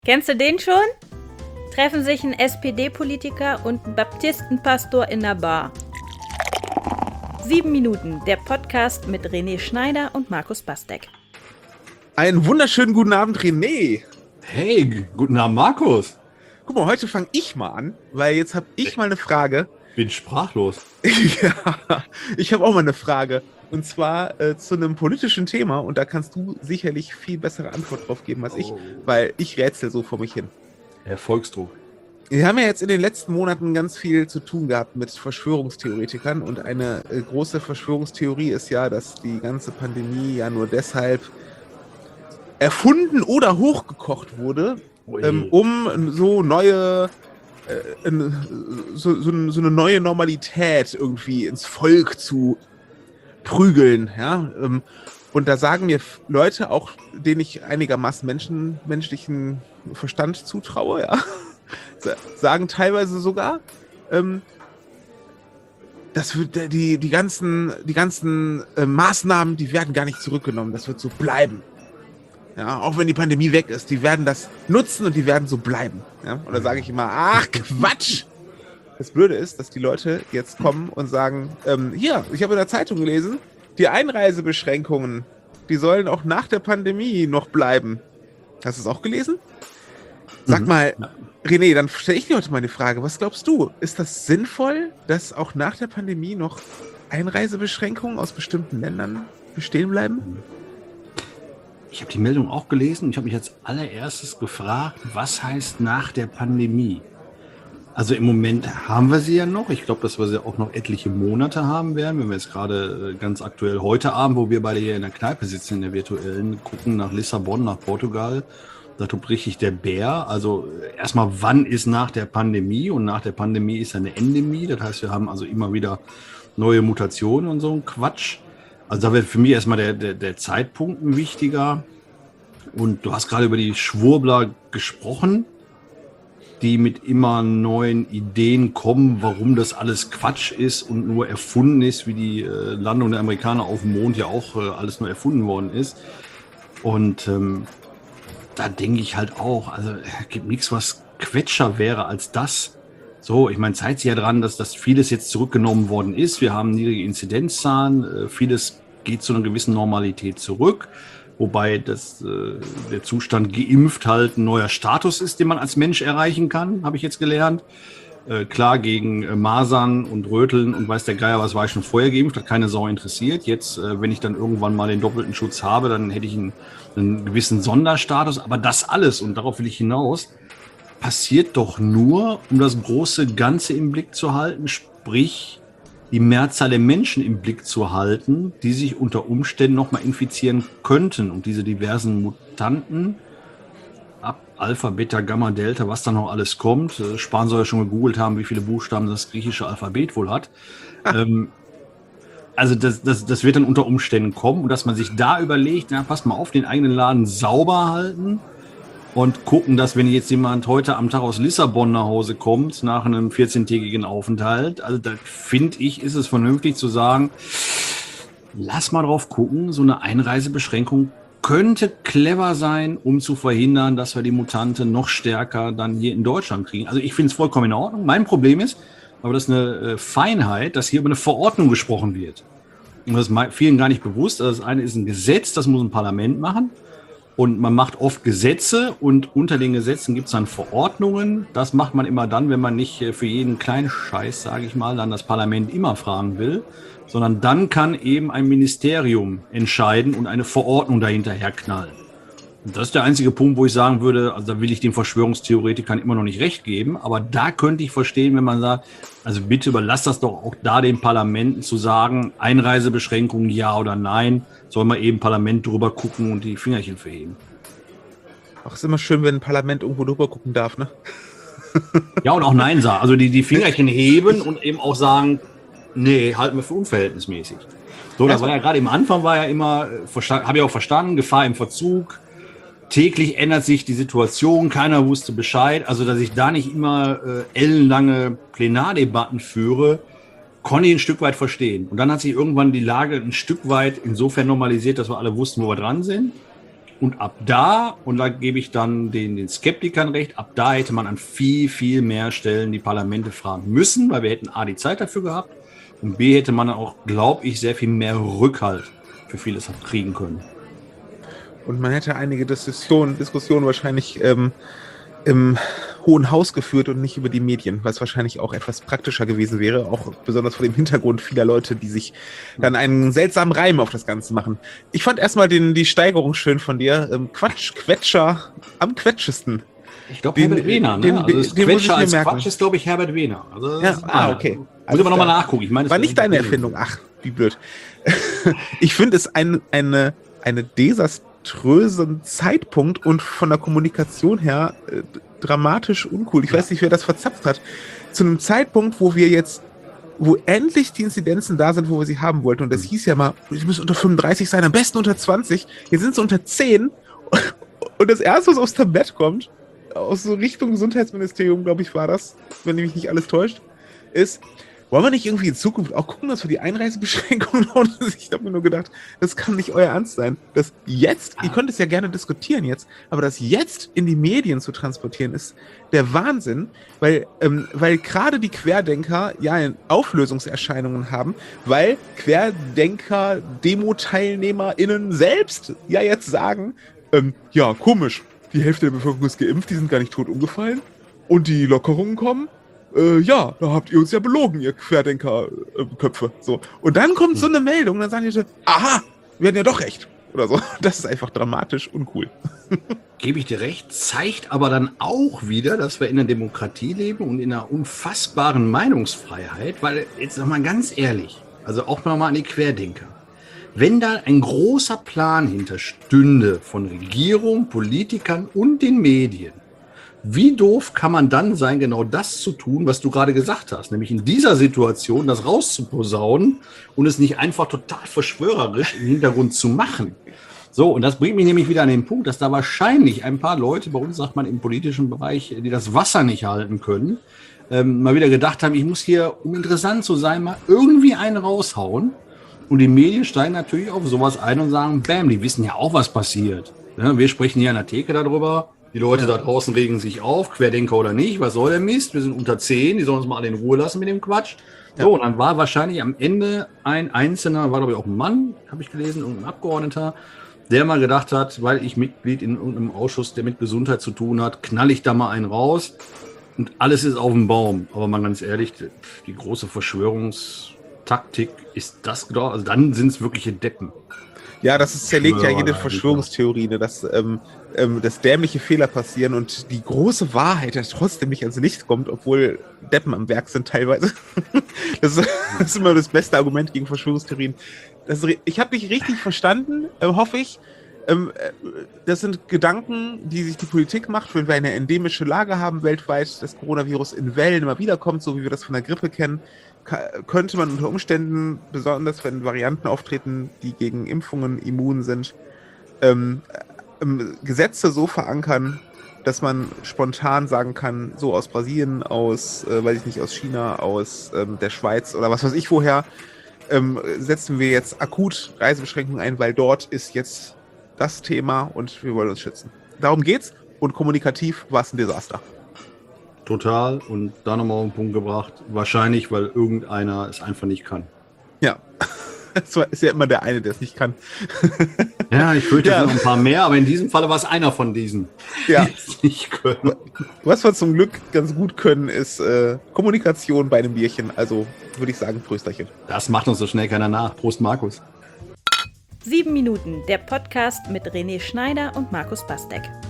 Kennst du den schon? Treffen sich ein SPD-Politiker und ein Baptistenpastor in der Bar. 7 Minuten, der Podcast mit René Schneider und Markus Bastek. Einen wunderschönen guten Abend, René. Hey, guten Abend, Markus. Guck mal, heute fange ich mal an, weil jetzt habe ich mal eine Frage. Bin sprachlos. Ja, ich habe auch mal eine Frage. Und zwar zu einem politischen Thema. Und da kannst du sicherlich viel bessere Antwort drauf geben als ich, weil ich rätsel so vor mich hin. Erfolgsdruck. Wir haben ja jetzt in den letzten Monaten ganz viel zu tun gehabt mit Verschwörungstheoretikern. Und eine große Verschwörungstheorie ist ja, dass die ganze Pandemie ja nur deshalb erfunden oder hochgekocht wurde, um so neue... so eine neue Normalität irgendwie ins Volk zu prügeln, ja. Und da sagen mir Leute, auch denen ich einigermaßen menschlichen Verstand zutraue, ja, sagen teilweise sogar, dass die ganzen Maßnahmen, die werden gar nicht zurückgenommen, das wird so bleiben. Ja, auch wenn die Pandemie weg ist, die werden das nutzen und die werden so bleiben. Ja? Und da sage ich immer, ach Quatsch! Das Blöde ist, dass die Leute jetzt kommen und sagen, hier, ich habe in der Zeitung gelesen, die Einreisebeschränkungen, die sollen auch nach der Pandemie noch bleiben. Hast du es auch gelesen? Sag mal, René, dann stelle ich dir heute mal eine Frage. Was glaubst du? Ist das sinnvoll, dass auch nach der Pandemie noch Einreisebeschränkungen aus bestimmten Ländern bestehen bleiben? Ich habe die Meldung auch gelesen. Ich habe mich als allererstes gefragt, was heißt nach der Pandemie? Also im Moment haben wir sie ja noch. Ich glaube, dass wir sie auch noch etliche Monate haben werden. Wenn wir jetzt gerade ganz aktuell heute Abend, wo wir beide hier in der Kneipe sitzen, in der virtuellen, gucken nach Lissabon, nach Portugal. Da tobt richtig der Bär. Also erstmal, wann ist nach der Pandemie? Und nach der Pandemie ist eine Endemie. Das heißt, wir haben also immer wieder neue Mutationen und so ein Quatsch. Also da wäre für mich erstmal der Zeitpunkt ein wichtiger. Und du hast gerade über die Schwurbler gesprochen, die mit immer neuen Ideen kommen, warum das alles Quatsch ist und nur erfunden ist, wie die Landung der Amerikaner auf dem Mond ja auch alles nur erfunden worden ist. Und da denke ich halt auch, also es gibt nichts, was quetscher wäre als das. So, ich meine, zeigt sich ja dran, dass vieles jetzt zurückgenommen worden ist. Wir haben niedrige Inzidenzzahlen, vieles geht zu einer gewissen Normalität zurück. Wobei der Zustand geimpft halt ein neuer Status ist, den man als Mensch erreichen kann, habe ich jetzt gelernt. Klar, gegen Masern und Röteln und weiß der Geier was, war ich schon vorher geimpft, hat keine Sau interessiert. Jetzt, wenn ich dann irgendwann mal den doppelten Schutz habe, dann hätte ich einen gewissen Sonderstatus. Aber das alles, und darauf will ich hinaus, passiert doch nur, um das große Ganze im Blick zu halten, sprich die Mehrzahl der Menschen im Blick zu halten, die sich unter Umständen nochmal infizieren könnten. Und diese diversen Mutanten, ab Alpha, Beta, Gamma, Delta, was da noch alles kommt, Spahn soll ja schon gegoogelt haben, wie viele Buchstaben das griechische Alphabet wohl hat. Also das wird dann unter Umständen kommen. Und dass man sich da überlegt, na, passt mal auf, den eigenen Laden sauber halten und gucken, dass wenn jetzt jemand heute am Tag aus Lissabon nach Hause kommt, nach einem 14-tägigen Aufenthalt, also da finde ich, ist es vernünftig zu sagen, lass mal drauf gucken, so eine Einreisebeschränkung könnte clever sein, um zu verhindern, dass wir die Mutante noch stärker dann hier in Deutschland kriegen. Also ich finde es vollkommen in Ordnung. Mein Problem ist, aber das ist eine Feinheit, dass hier über eine Verordnung gesprochen wird. Und das ist vielen gar nicht bewusst. Also das eine ist ein Gesetz, das muss ein Parlament machen. Und man macht oft Gesetze und unter den Gesetzen gibt es dann Verordnungen. Das macht man immer dann, wenn man nicht für jeden kleinen Scheiß, sage ich mal, dann das Parlament immer fragen will, sondern dann kann eben ein Ministerium entscheiden und eine Verordnung dahinter herknallen. Und das ist der einzige Punkt, wo ich sagen würde, also da will ich den Verschwörungstheoretikern immer noch nicht recht geben, aber da könnte ich verstehen, wenn man sagt, also bitte überlasst das doch auch da den Parlamenten zu sagen, Einreisebeschränkungen ja oder nein, soll man eben Parlament drüber gucken und die Fingerchen verheben. Ach, ist immer schön, wenn ein Parlament irgendwo drüber gucken darf, ne? Ja, und auch Nein sagen, also die Fingerchen heben und eben auch sagen, nee, halten wir für unverhältnismäßig. So, das war ja gerade im Anfang, war ja immer, habe ich auch verstanden, Gefahr im Verzug. Täglich ändert sich die Situation, keiner wusste Bescheid. Also, dass ich da nicht immer ellenlange Plenardebatten führe, konnte ich ein Stück weit verstehen. Und dann hat sich irgendwann die Lage ein Stück weit insofern normalisiert, dass wir alle wussten, wo wir dran sind. Und ab da, und da gebe ich dann den Skeptikern recht, ab da hätte man an viel, viel mehr Stellen die Parlamente fragen müssen, weil wir hätten A, die Zeit dafür gehabt und B, hätte man dann auch, glaube ich, sehr viel mehr Rückhalt für vieles kriegen können. Und man hätte einige Diskussionen wahrscheinlich im Hohen Haus geführt und nicht über die Medien, was wahrscheinlich auch etwas praktischer gewesen wäre, auch besonders vor dem Hintergrund vieler Leute, die sich dann einen seltsamen Reim auf das Ganze machen. Ich fand erstmal die Steigerung schön von dir. Quetscher am quetschesten. Ich glaube Herbert Wehner, ne? Also das Quetscher als Quatsch ist, glaube ich, Herbert Wehner. Also okay. Muss aber nochmal nachgucken. Ich meine, war nicht deine Erfindung. Ach, wie blöd. Ich finde es eine desaströsen Zeitpunkt und von der Kommunikation her dramatisch uncool. Ich weiß nicht, wer das verzapft hat. Zu einem Zeitpunkt, wo endlich die Inzidenzen da sind, wo wir sie haben wollten. Und das hieß ja mal, die müssen unter 35 sein, am besten unter 20. Jetzt sind sie unter 10. Und das Erste, was aufs Tablett kommt, aus so Richtung Gesundheitsministerium, glaube ich, war das, wenn mich nicht alles täuscht, ist, wollen wir nicht irgendwie in Zukunft auch gucken, dass wir die Einreisebeschränkungen hauen? Ich habe mir nur gedacht, das kann nicht euer Ernst sein. Das jetzt, ihr könnt es ja gerne diskutieren jetzt, aber das jetzt in die Medien zu transportieren, ist der Wahnsinn, weil gerade die Querdenker ja Auflösungserscheinungen haben, weil Querdenker, Demo-TeilnehmerInnen selbst ja jetzt sagen, ja, komisch, die Hälfte der Bevölkerung ist geimpft, die sind gar nicht tot umgefallen und die Lockerungen kommen. Ja, da habt ihr uns ja belogen, ihr Querdenker-Köpfe. So. Und dann kommt so eine Meldung, dann sagen die so, aha, wir hatten ja doch recht. Oder so. Das ist einfach dramatisch uncool. Gebe ich dir recht, zeigt aber dann auch wieder, dass wir in einer Demokratie leben und in einer unfassbaren Meinungsfreiheit, weil, jetzt nochmal ganz ehrlich, also auch nochmal an die Querdenker, wenn da ein großer Plan hinterstünde von Regierung, Politikern und den Medien, wie doof kann man dann sein, genau das zu tun, was du gerade gesagt hast, nämlich in dieser Situation das rauszuposaunen und es nicht einfach total verschwörerisch im Hintergrund zu machen. So, und das bringt mich nämlich wieder an den Punkt, dass da wahrscheinlich ein paar Leute, bei uns sagt man im politischen Bereich, die das Wasser nicht halten können, mal wieder gedacht haben, ich muss hier, um interessant zu sein, mal irgendwie einen raushauen. Und die Medien steigen natürlich auf sowas ein und sagen, bam, die wissen ja auch, was passiert. Ja, wir sprechen hier an der Theke darüber. Die Leute da draußen regen sich auf, Querdenker oder nicht, was soll der Mist? Wir sind unter 10, die sollen uns mal alle in Ruhe lassen mit dem Quatsch. Ja. So, und dann war wahrscheinlich am Ende ein Einzelner, war glaube ich auch ein Mann, habe ich gelesen, und ein Abgeordneter, der mal gedacht hat, weil ich Mitglied in irgendeinem Ausschuss, der mit Gesundheit zu tun hat, knall ich da mal einen raus und alles ist auf dem Baum. Aber mal ganz ehrlich, die große Verschwörungstaktik ist das, also dann sind es wirkliche Deppen. Ja, das zerlegt ja jede Verschwörungstheorie, ne, dass dämliche Fehler passieren und die große Wahrheit ja trotzdem nicht ans Licht kommt, obwohl Deppen am Werk sind teilweise. Das ist immer das beste Argument gegen Verschwörungstheorien. Ich habe dich richtig verstanden, hoffe ich. Das sind Gedanken, die sich die Politik macht, wenn wir eine endemische Lage haben weltweit, das Coronavirus in Wellen immer wieder kommt, so wie wir das von der Grippe kennen, könnte man unter Umständen, besonders wenn Varianten auftreten, die gegen Impfungen immun sind, Gesetze so verankern, dass man spontan sagen kann, so aus Brasilien, aus China, aus der Schweiz oder was weiß ich woher, setzen wir jetzt akut Reisebeschränkungen ein, weil dort ist jetzt das Thema und wir wollen uns schützen. Darum geht's und kommunikativ war es ein Desaster. Total, und da nochmal auf den Punkt gebracht, wahrscheinlich, weil irgendeiner es einfach nicht kann. Ja, es ist ja immer der eine, der es nicht kann. Ja, ich fürchte, es sind noch ein paar mehr, aber in diesem Falle war es einer von diesen, die es nicht können. Was wir zum Glück ganz gut können, ist Kommunikation bei einem Bierchen. Also würde ich sagen, Prösterchen. Das macht uns so schnell keiner nach. Prost, Markus. 7 Minuten, der Podcast mit René Schneider und Markus Bastek.